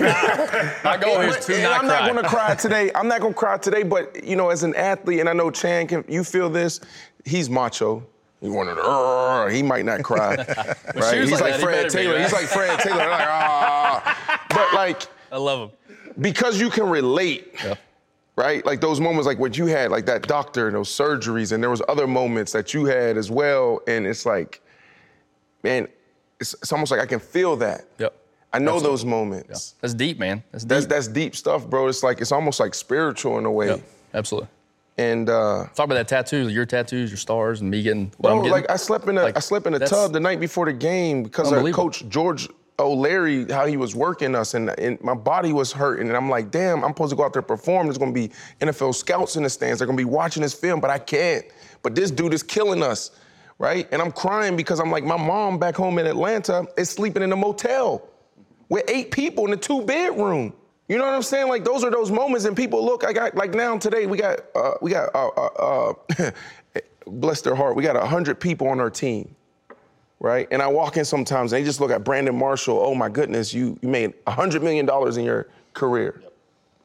My goal here is to
And
not
I'm
cry.
not gonna cry today. I'm not gonna cry today. But you know, as an athlete, and I know Chan, can you feel this? He's macho. He wanted, to, he might not cry, right?
shoes
He's
like
like
that, he
Fred
better be,
Taylor.
right?
He's like Fred Taylor. Like, ah. But like,
I love him.
because you can relate.
Yeah.
Right? Like those moments like what you had, like that doctor and those surgeries, and there was other moments that you had as well. And it's like, man, it's, it's almost like I can feel that.
Yep.
I know
Absolutely.
those moments.
That's deep, man. That's deep.
That's that's deep stuff, bro. It's like it's almost like spiritual in a way.
Yep. Absolutely.
And uh
Talk about that tattoo, your tattoos, your stars, and me getting what
bro,
I'm getting.
like I slept in a
Like,
I slept in a
that's
tub the night before the game because of
unbelievable.
Coach George O'Leary, how he was working us, and, and my body was hurting, and I'm like, damn, I'm supposed to go out there and perform. There's gonna be N F L scouts in the stands. They're gonna be watching this film, but I can't. But this dude is killing us, right? And I'm crying because I'm like, my mom back home in Atlanta is sleeping in a motel with eight people in a two bedroom. You know what I'm saying? Like those are those moments, and people look. I got like now today we got uh, we got uh, uh, uh, bless their heart. We got a hundred people on our team. Right? And I walk in sometimes and they just look at Brandon Marshall, oh my goodness, you, you made one hundred million dollars in your career. Yep.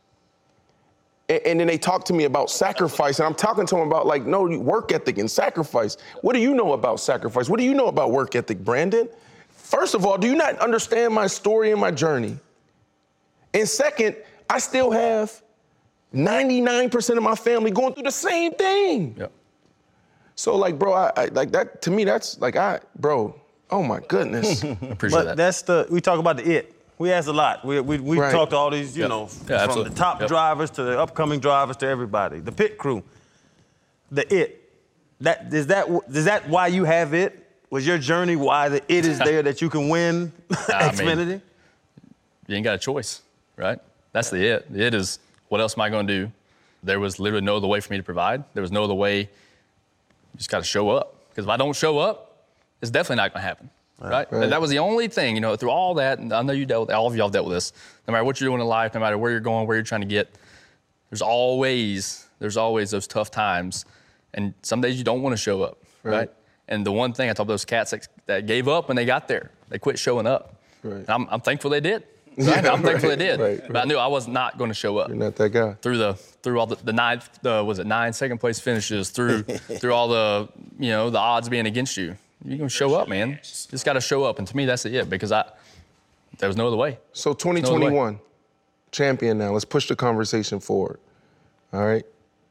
And, and then they talk to me about sacrifice, and I'm talking to them about like, no, work ethic and sacrifice. What do you know about sacrifice? What do you know about work ethic, Brandon? First of all, do you not understand my story and my journey? And second, I still have ninety-nine percent of my family going through the same thing.
Yep.
So like, bro, I, I like that, to me, that's like, I, bro, oh my goodness.
Appreciate
But
that.
that's the, we talk about the it. We ask a lot. We we, we
Right.
talk to all these, you
Yep.
know,
Yeah,
from
absolutely.
the top
Yep.
drivers to the upcoming drivers to everybody. The pit crew. The it. That is that is that why you have it? Was your journey why the it is there that you can win
I mean-
Xfinity?
You ain't got a choice, right? That's the it. The it is, what else am I going to do? There was literally no other way for me to provide. There was no other way. You just got to show up. Because if I don't show up, it's definitely not going to happen, right?
Right.
That was the only thing, you know, through all that, and I know you dealt with, all of y'all dealt with this. No matter what you're doing in life, no matter where you're going, where you're trying to get, there's always, there's always those tough times. And some days you don't want to show up, right?
Right.
And the one thing I talk about those cats that, that gave up when they got there, they quit showing up.
Right.
And I'm, I'm thankful they did. Right? I'm thankful they did.
Right,
But I knew I was not going to show up.
You're not that guy.
Through the through all the, the nine the was it nine second place finishes, through through all the you know the odds being against you. You're gonna show up, man. You just gotta show up. And to me that's it, because I there was no other way.
So twenty twenty-one, champion now. Let's push the conversation forward. All right?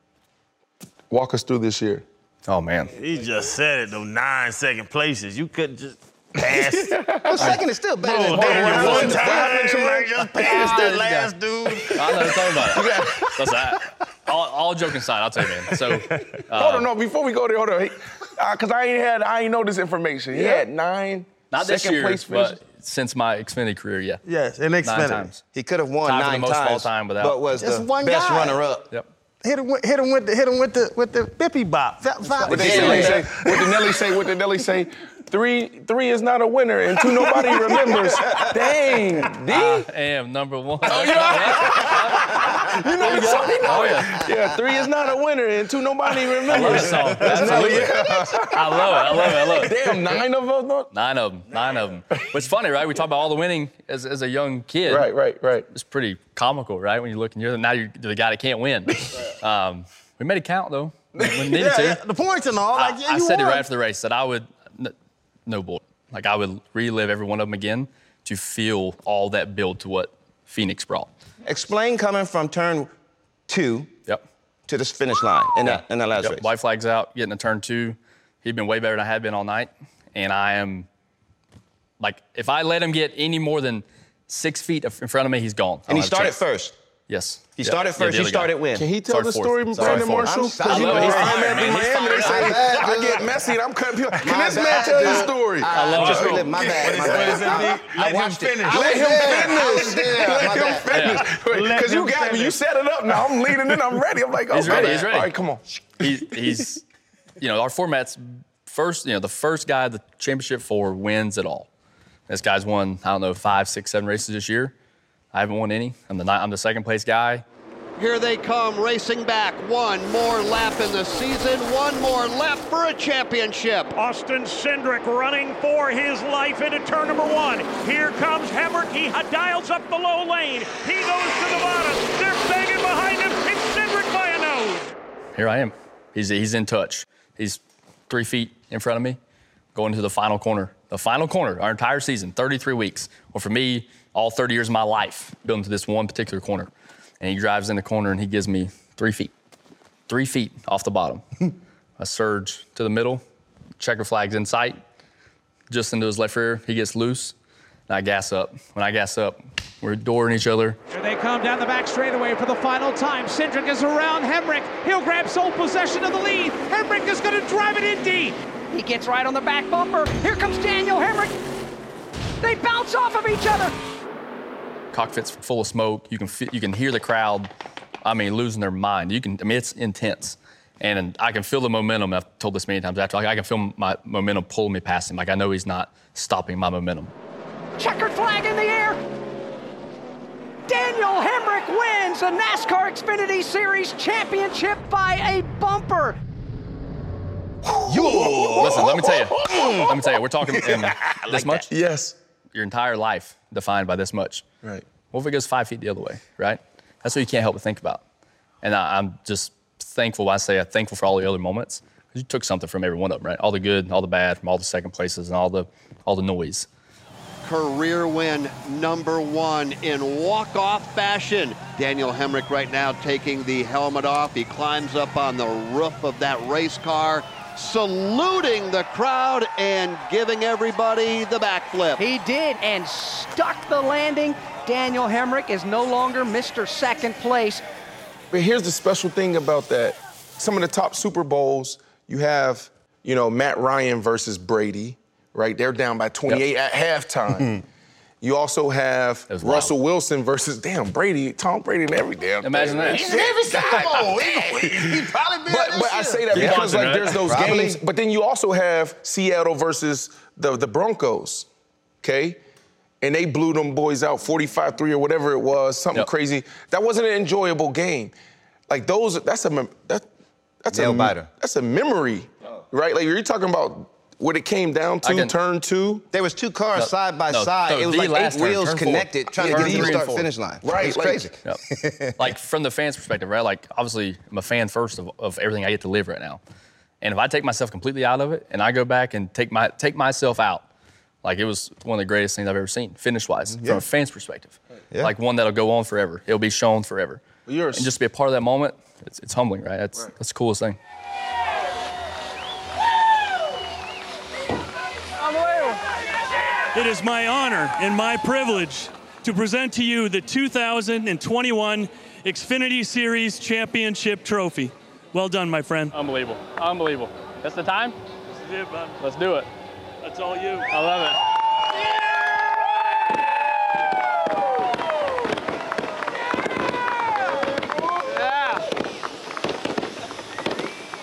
Walk us through this year.
Oh man.
He just said it, those nine second places. You couldn't just pass.
Well, second is still better than
Bro,
third.
man,
One
one
time.
time, like, just pass that last dude.
I know what I'm talking about. That's that. All, all joking aside, I'll tell you, man. So uh,
hold on, no, before we go there, hold on. Because uh, I ain't had, I ain't know this information. He
Yeah.
had nine
not this
second
year,
place finishes.
but since my Xfinity career, yeah.
Yes, in
Nine
Xfinity.
times.
He could have won
Tied for the
nine
most of all
times,
time without-
but was
Just
the
one
best
guy.
runner-up.
Yep.
Hit him, with, hit him with the hit him with the with the bippy bop. Five, five,
What did
Yeah.
Nelly say? What did Nelly say? What did Nelly say? Three, three is not a winner, and two, nobody remembers. Dang, D.
I am number one.
Oh, yeah. You know the song?
Oh, yeah.
Yeah, three is not a winner, and two, nobody remembers.
I love this song. Absolutely. I love it. I love it. I love it.
Damn, nine of them?
Nine of them. Nine of them. It's funny, right? We talk about all the winning as, as a young kid.
Right, right, right.
It's pretty comical, right? When you look and you're now you're the guy that can't win. Um, we made it count, though. When we needed
yeah,
to.
yeah, the points and all. Like,
I,
yeah,
I
you
said
won.
it right after the race that I would, n- no bull. Like I would relive every one of them again to feel all that build to what Phoenix brought.
Explain coming from turn two
Yep.
to this finish line in that in that last
Yep.
race.
White flag's out, getting to turn two. He'd been way better than I had been all night. And I am, like, if I let him get any more than six feet in front of me, he's gone.
And he
I don't have a
started
chance.
first.
Yes.
He
Yeah.
started
Yeah,
first.
the
he
other
started
guy.
when?
Can he tell
Sorry,
the
fourth.
story,
Sorry,
Brandon
fourth.
Marshall?
I'm sorry.
Because you
I
know,
love it. He's
I'm
fired,
at
man. He's
Miami, they
fired.
say,
My
I
bad,
get
dude.
messy and I'm cutting people. Can
My
this man
bad,
tell his
dude.
story?
I
love
just
it.
relive my bad. My
What is
bad.
it, D?
I
Let him
watched it.
finish.
I
Let
was
him
there. I
finish.
was there.
Let
My
him
bad.
finish.
Let
Because you
him
got me.
finish.
You set it up. Now I'm leading and I'm ready. I'm like, oh,
He's
my
ready.
bad.
He's ready.
All right, come on.
He, he's, you know, our format's first, you know, the first guy the championship for wins it all. This guy's won, I don't know, five, six, seven races this year. I haven't won any. I'm the ni- I'm the second place guy.
Here they come, racing back. One more lap in the season, one more lap for a championship.
Austin Cindric running for his life into turn number one. Here comes Hemrick. He dials up the low lane. He goes to the bottom. They're banging behind him. It's Cindric by a nose.
Here I am. He's he's in touch. He's three feet in front of me, going to the final corner. The final corner, our entire season, thirty-three weeks. Well, for me, all thirty years of my life, building to this one particular corner. And he drives in the corner and he gives me three feet. Three feet off the bottom. I surge to the middle, checker flag's in sight, just into his left rear. He gets loose, and I gas up. When I gas up, we're dooring each other.
Here they come down the back straightaway for the final time. Cindric is around Hemrick. He'll grab sole possession of the lead. Hemrick is going to drive it in deep.
He gets right on the back bumper. Here comes Daniel Hemrick. They bounce off of each other.
Cockpit's full of smoke. You can feel, you can hear the crowd, I mean, losing their mind. You can, I mean, it's intense. And I can feel the momentum. I've told this many times after. Like, I can feel my momentum pulling me past him. Like, I know he's not stopping my momentum.
Checkered flag in the air. Daniel Hemrick wins the NASCAR Xfinity Series championship by a bumper.
You, listen, let me tell you. Let me tell you, we're talking in this
like
much?
That. Yes.
Your entire life defined by this much.
Right.
What if it goes five feet the other way, right? That's what you can't help but think about. And I, I'm just thankful, I say I'm thankful for all the other moments, because you took something from every one of them, right? All the good, all the bad, from all the second places, and all the all the noise.
Career win number one in walk-off fashion. Daniel Hemrick right now taking the helmet off. He climbs up on the roof of that race car, saluting the crowd and giving everybody the backflip.
He did, and stuck the landing. Daniel Hemrick is no longer Mister Second Place.
But here's the special thing about that. Some of the top Super Bowls, you have, you know, Matt Ryan versus Brady, right? They're down by twenty-eight
Yep.
at halftime. You also have Russell Wilson versus, damn, Brady, Tom Brady and every damn
Imagine
thing.
that.
He's
in
every
Super Bowl. He, he probably been
But,
this
but I
year.
say that
Keep
because,
watching,
like,
right?
there's those
Probably.
games. But then you also have Seattle versus the, the Broncos, okay? And they blew them boys out forty-five three or whatever it was, something
Yep.
crazy. That wasn't an enjoyable game. Like, those, that's a, mem- that, that's
Nail
a,
biter.
that's a memory, right? Like, you're talking about what it came down
I
to,
can-
turn two.
There was two cars
No,
side by
no,
side.
no,
it was
the
like
last
eight
turn,
wheels
turn four.
connected, trying
Yeah,
to get to the
three and
start
four.
finish line.
Right,
It's
like-
crazy.
Yep. Like, from the fans' perspective, right? Like, obviously, I'm a fan first of, of everything I get to live right now. And if I take myself completely out of it and I go back and take my take myself out, like, it was one of the greatest things I've ever seen, finish-wise,
Yeah.
from a fan's perspective.
Yeah.
Like, one that'll go on forever. It'll be shown forever.
Well, you're a
and just to be a part of that moment, it's, it's humbling, right? That's,
Right.
that's the coolest thing.
It is my honor and my privilege to present to you the two thousand twenty-one Xfinity Series Championship Trophy. Well done, my friend.
Unbelievable. Unbelievable. That's the time?
That's it, bud.
Let's do it.
That's all you.
I love it. Yeah. I know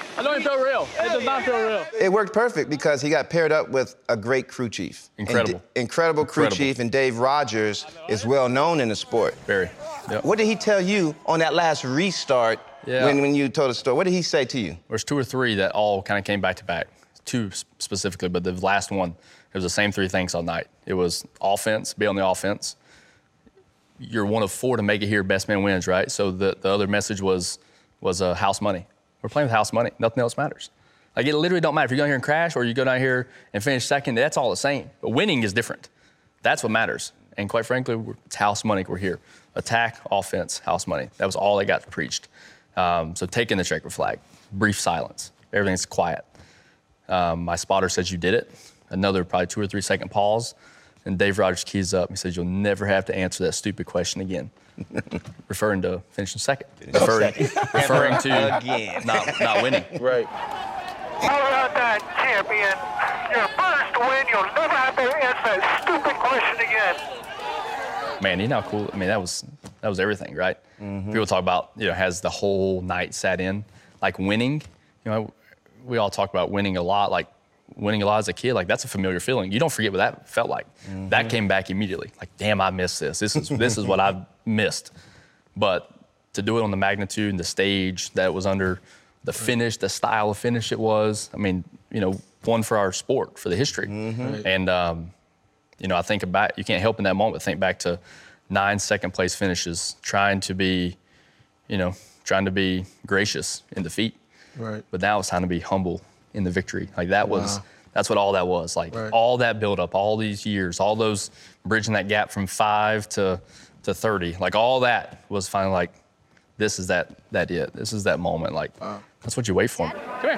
feel real. It does not feel real.
It worked perfect because he got paired up with a great crew chief.
Incredible.
And D- incredible crew
Incredible.
chief, and Dave Rogers is well known in the sport.
Very. Yep.
What did he tell you on that last restart
Yeah.
when, when you told the story? What did he say to you?
There's two or three that all kind of came back to back. Two specifically, but the last one, it was the same three things all night. It was offense, be on the offense. You're one of four to make it here, best man wins, right? So the, the other message was was uh, house money. We're playing with house money. Nothing else matters. Like, it literally don't matter if you go down here and crash or you go down here and finish second. That's all the same. But winning is different. That's what matters. And quite frankly, we're, it's house money. We're here. Attack, offense, house money. That was all they got preached. Um, so taking the checkered flag, brief silence. Everything's quiet. Um, my spotter says, you did it. Another probably two or three second pause. And Dave Rogers keys up. He says, you'll never have to answer that stupid question again. Referring to finishing second. Referring, referring to
Again.
not, not winning.
Right.
All about that, champion. Your first win, you'll never have to answer that stupid question again.
Man, you know how cool. I mean, that was that was everything, right? Mm-hmm. People talk about, you know, has the whole night sat in. Like winning, you know, we all talk about winning a lot, like winning a lot as a kid. Like, that's a familiar feeling. You don't forget what that felt like. Mm-hmm. That came back immediately. Like, damn, I missed this. This is this is what I've missed. But to do it on the magnitude and the stage that it was under, the finish, the style of finish it was, I mean, you know, one for our sport, for the history.
Mm-hmm. Right.
And, um, you know, I think about, you can't help in that moment, think back to nine second place finishes, trying to be, you know, trying to be gracious in defeat.
Right.
But now it's time to be humble in the victory. Like, that was,
Wow.
that's what all that was. Like,
Right.
all that build up, all these years, all those bridging that gap from five to, to thirty, like, all that was finally like, this is that, that it. This is that moment. Like,
Wow.
that's what you wait for. Come here.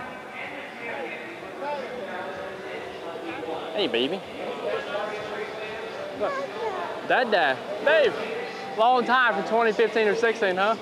Hey, baby. Look, Dad, Dad, Dave. Long time for twenty fifteen or sixteen, huh?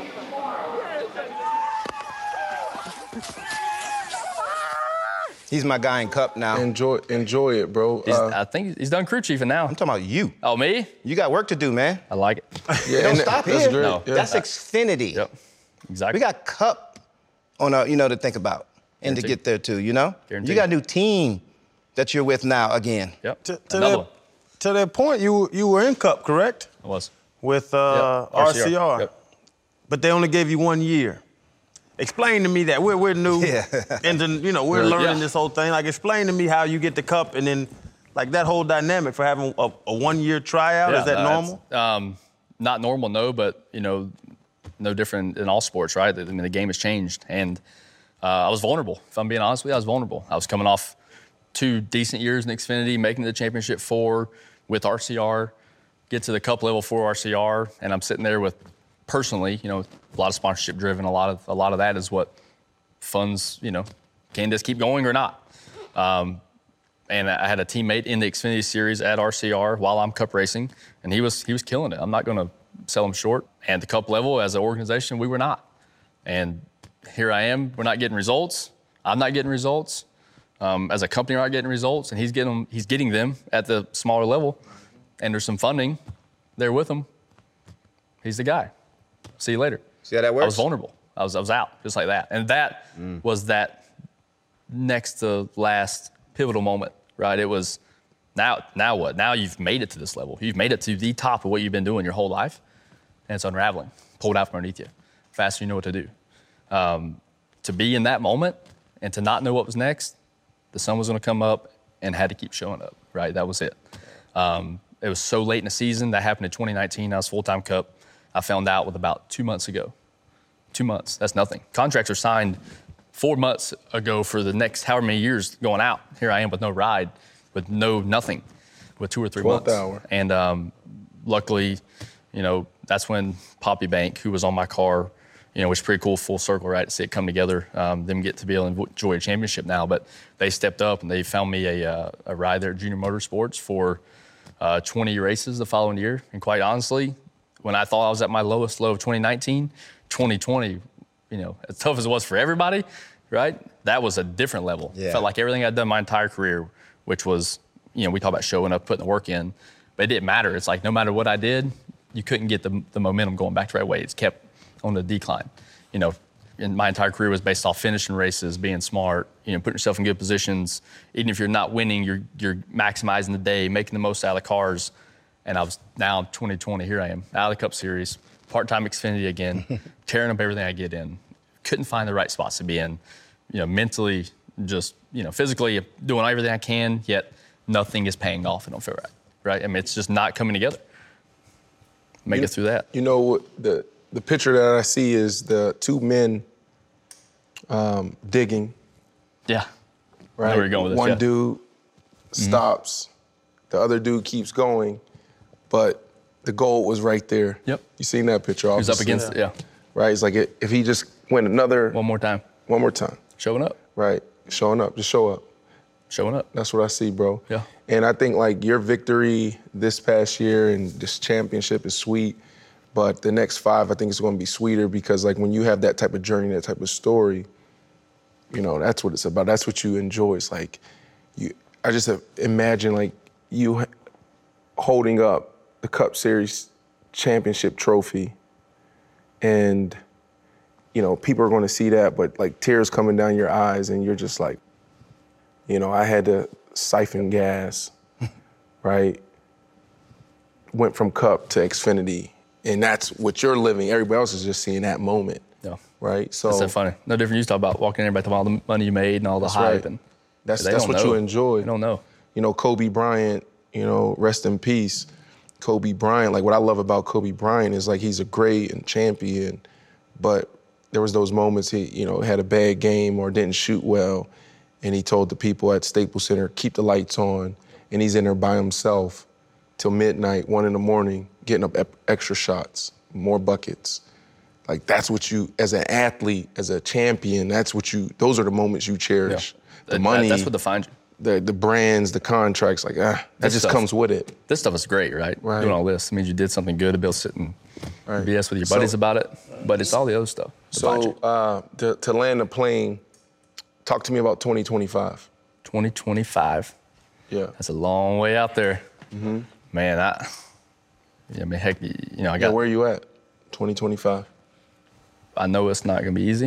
He's my guy in Cup now.
Enjoy, enjoy it, bro.
He's,
Uh,
I think he's done crew chiefing now.
I'm talking about you.
Oh, me?
You got work to do, man.
I like it.
yeah,
Don't
and
stop
that's
here.
great.
No.
Yeah.
That's Xfinity.
Yep. Exactly.
We got Cup on our, you know, to think about and to
Guaranteed.
get there too, you know?
Guaranteed.
You got a new team that you're with now again.
Yep.
To, to
Another
that,
one.
to that point, you you were in Cup, correct?
I was.
With uh,
Yep.
R C R.
Yep.
But they only gave you one year. Explain to me that. We're, we're new.
Yeah.
And then, you know, we're
Yeah.
learning
Yeah.
this whole thing. Like, explain to me how you get the Cup and then, like, that whole dynamic for having a, a one-year tryout.
Yeah,
Is that
uh,
normal?
it's, Um, not normal, no, but, you know, no different in all sports, right? I mean, the game has changed. And uh, I was vulnerable. If I'm being honest with you, I was vulnerable. I was coming off two decent years in Xfinity, making the championship four with R C R, get to the Cup level for R C R, and I'm sitting there with, personally, you know, a lot of sponsorship driven. A lot of a lot of that is what funds, you know, can this keep going or not? Um, and I had a teammate in the Xfinity Series at R C R while I'm Cup racing, and he was he was killing it. I'm not going to sell him short. And the Cup level, as an organization, we were not. And here I am. We're not getting results. I'm not getting results. Um, as a company, we're not getting results, and he's getting them, he's getting them at the smaller level. And there's some funding there with him. He's the guy. See you later.
See how that works?
I was vulnerable. I was I was out just like that, and that
Mm.
was that next to last pivotal moment, right? It was now now what? Now you've made it to this level. You've made it to the top of what you've been doing your whole life, and it's unraveling, pulled out from underneath you, faster than you know what to do. Um, to be in that moment and to not know what was next, the sun was going to come up and had to keep showing up, right? That was it. Um, it was so late in the season. That happened in twenty nineteen. I was full-time Cup. I found out with about two months ago. Two months, that's nothing. Contracts are signed four months ago for the next however many years going out. Here I am with no ride, with no nothing, with two or three
twelfth
months.
hour.
And um, luckily, you know, that's when Poppy Bank, who was on my car, you know, which is pretty cool, full circle, right, to see it come together, um, them get to be able to enjoy a championship now. But they stepped up and they found me a, uh, a ride there at Junior Motorsports for uh, twenty races the following year. And quite honestly, when I thought I was at my lowest low of twenty nineteen, twenty twenty, you know, as tough as it was for everybody, right? That was a different level.
Yeah.
Felt like everything I'd done my entire career, which was, you know, we talk about showing up, putting the work in, but it didn't matter. It's like no matter what I did, you couldn't get the, the momentum going back the right way. It's kept on the decline. You know, in my entire career was based off finishing races, being smart, you know, putting yourself in good positions. Even if you're not winning, you're you're maximizing the day, making the most out of the cars. And I was now in twenty twenty, here I am, out of the Cup Series, part-time Xfinity again, tearing up everything I get in. Couldn't find the right spots to be in. You know, mentally, just, you know, physically doing everything I can, yet nothing is paying off. It don't feel right, right? I mean, it's just not coming together. Make
you,
it through that.
You know, the the picture that I see is the two men um, digging.
Yeah.
Right.
I know where you're going with this,
One
yeah.
dude stops, mm-hmm. the other dude keeps going, but the goal was right there.
Yep.
You seen that picture?
He was up
obviously.
against it, yeah.
Right. It's like it, if he just went another
one more time.
One more time.
Showing up.
Right. Showing up. Just show up.
Showing up.
That's what I see, bro.
Yeah.
And I think like your victory this past year and this championship is sweet, but the next five I think is going to be sweeter because like when you have that type of journey, that type of story, you know, that's what it's about. That's what you enjoy. It's like you. I just imagine like you holding up the Cup Series championship trophy, and you know people are going to see that, but like tears coming down your eyes, and you're just like, you know, I had to siphon gas, right? Went from Cup to Xfinity, and that's what you're living. Everybody else is just seeing that moment.
Yeah.
Right. So
that's so funny. No different. You talk about walking in, everybody talking about all the money you made and all the
That's
hype,
right.
and
That's
they
that's
don't
what
know.
you enjoy.
They don't know.
You know, Kobe Bryant, you know, rest in peace. Kobe Bryant, like what I love about Kobe Bryant is like he's a great and champion, but there was those moments he, you know, had a bad game or didn't shoot well, and he told the people at Staples Center, keep the lights on, and he's in there by himself till midnight, one in the morning, getting up ep- extra shots, more buckets. Like that's what you, as an athlete, as a champion, that's what you, those are the moments you cherish.
Yeah.
The
That-
money.
That's what defines you.
The the brands, the contracts, like, ah, that
This
just
stuff-
comes with it.
This stuff is great, right?
Right.
Doing all this. It means you did something good to be able to sit and
Right.
B S with your
So-
buddies about it, but it's all the other stuff. that defines
So
you.
uh, to, to land a plane, talk to me about twenty twenty-five.
twenty twenty-five.
Yeah.
That's a long way out there.
Mm-hmm.
Man, I, yeah, I mean, heck, you know, I
Yeah,
got.
where are you at? twenty twenty-five.
I know it's not going to be easy,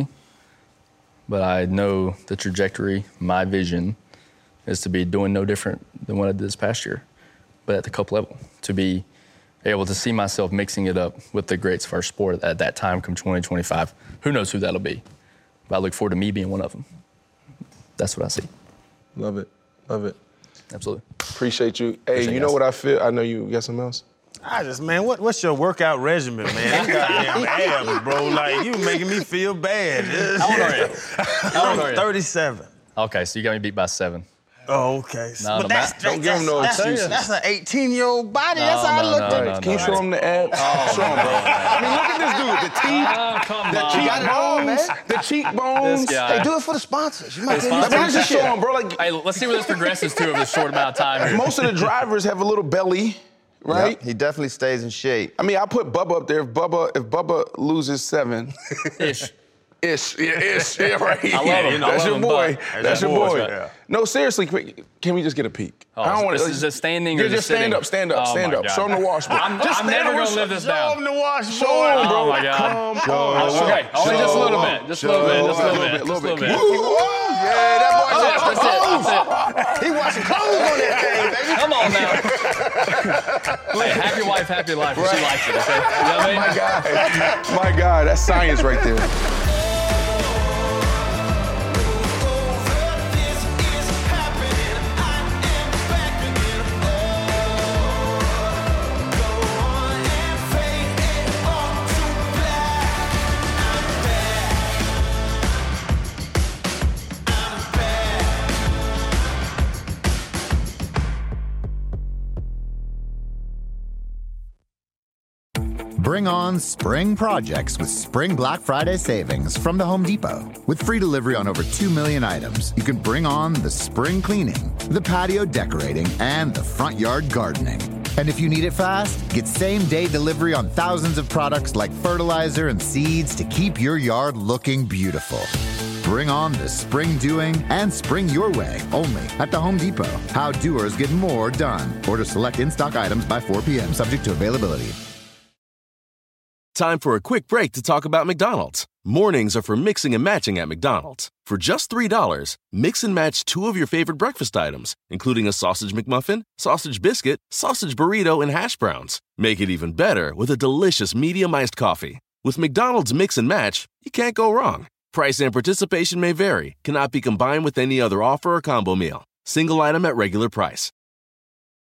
but I know the trajectory, my vision, is to be doing no different than what I did this past year, but at the Cup level, to be able to see myself mixing it up with the greats of our sport at that time come twenty twenty-five. Who knows who that'll be, but I look forward to me being one of them. That's what I see.
Love it. Love it.
Absolutely.
Appreciate you. Hey,
Appreciate
you
you
know
guys.
what I feel? I know you got something else?
I just, man, what, what's your workout regimen, man? You goddamn abs, bro. Like, you making me feel bad.
How old are you? How old are you?
thirty-seven.
Okay, so you got me beat by seven.
Oh, okay.
No,
but
no,
that's,
Matt,
don't give him no
that's,
excuses.
That's an eighteen-year-old body.
No,
that's how
no,
I look
no,
at
no,
it.
no,
Can you show him the abs?
Oh,
show him, bro. I mean, look at this dude. The teeth,
Oh, come
the
on.
cheekbones, the cheekbones.
This guy.
Hey, do it for the sponsors. You might
Hey,
get
Let me
sponsors.
just show him, bro. Like,
Hey, let's see where this progresses to over a short amount of time. Here.
most of the drivers have a little belly, right?
Yep, he definitely stays in shape.
I mean, I put Bubba up there. If Bubba, if Bubba loses seven,
Ish.
ish, yeah, ish, yeah, right.
I love him.
You know,
I
that's
love
your
him,
boy.
but-
That's your
boys,
boy.
right? Yeah.
No, seriously, quick, can we just get a peek?
Oh,
I don't want
this is just standing or
Yeah,
just
just stand
sitting?
up, stand up,
Oh,
stand
my
up.
God.
Show him the washboard.
I'm,
just
I'm
stand
never
up
gonna
and
live this
Show
down.
him the washboard.
Show him, bro.
Oh, my God.
Come on.
Okay, only just a little bit. Just a little bit. Just a little bit. Just a little bit.
Yeah, that boy
That's
just
it. That's it.
He washing clothes on that thing, baby.
Come on now. Hey, happy wife, happy life. If she likes it, okay? You know what I mean?
My God. My God, that's science right there.
Bring on spring projects with Spring Black Friday savings from the Home Depot. With free delivery on over two million items, you can bring on the spring cleaning, the patio decorating, and the front yard gardening. And if you need it fast, get same-day delivery on thousands of products like fertilizer and seeds to keep your yard looking beautiful. Bring on the spring doing and spring your way only at the Home Depot. How doers get more done. Order select in-stock items by four p.m. subject to availability.
Time for a quick break to talk about McDonald's. Mornings are for mixing and matching at McDonald's. For just three dollars, mix and match two of your favorite breakfast items, including a sausage McMuffin, sausage biscuit, sausage burrito, and hash browns. Make it even better with a delicious medium iced coffee. With McDonald's Mix and Match, you can't go wrong. Price and participation may vary, cannot be combined with any other offer or combo meal. Single item at regular price.